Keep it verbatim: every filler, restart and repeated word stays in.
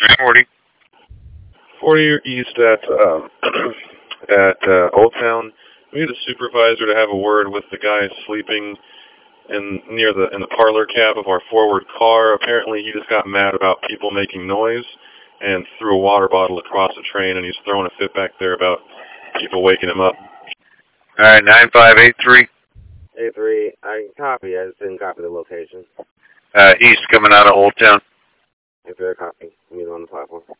forty. forty east at um, at uh, Old Town. We need a supervisor to have a word with the guy sleeping in near the in the parlor cab of our forward car. Apparently, he just got mad about people making noise and threw a water bottle across the train, and he's throwing a fit back there about people waking him up. All right, nine five eight three. Eight three. I copy. I just didn't copy the location. Uh, east coming out of Old Town. Eight three. Copy. Meet on the platform.